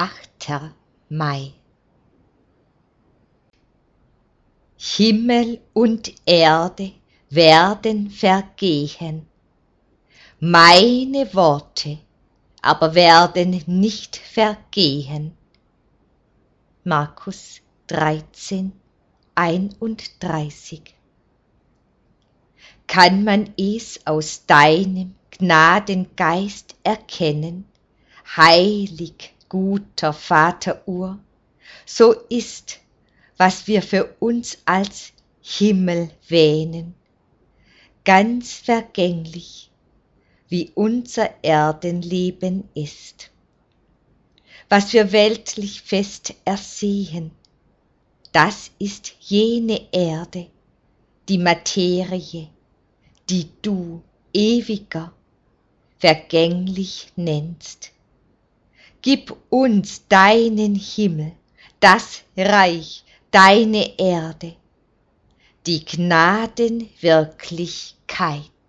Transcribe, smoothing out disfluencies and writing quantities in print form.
8. Mai. Himmel und Erde werden vergehen, meine Worte aber werden nicht vergehen. Markus 13,31. Kann man es aus deinem Gnadengeist erkennen, heilig, guter Vater Ur, so ist, was wir für uns als Himmel wähnen, ganz vergänglich, wie unser Erdenleben ist. Was wir weltlich fest ersehen, das ist jene Erde, die Materie, die du, ewiger, vergänglich nennst. Gib uns deinen Himmel, das Reich, deine Erde, die Gnadenwirklichkeit.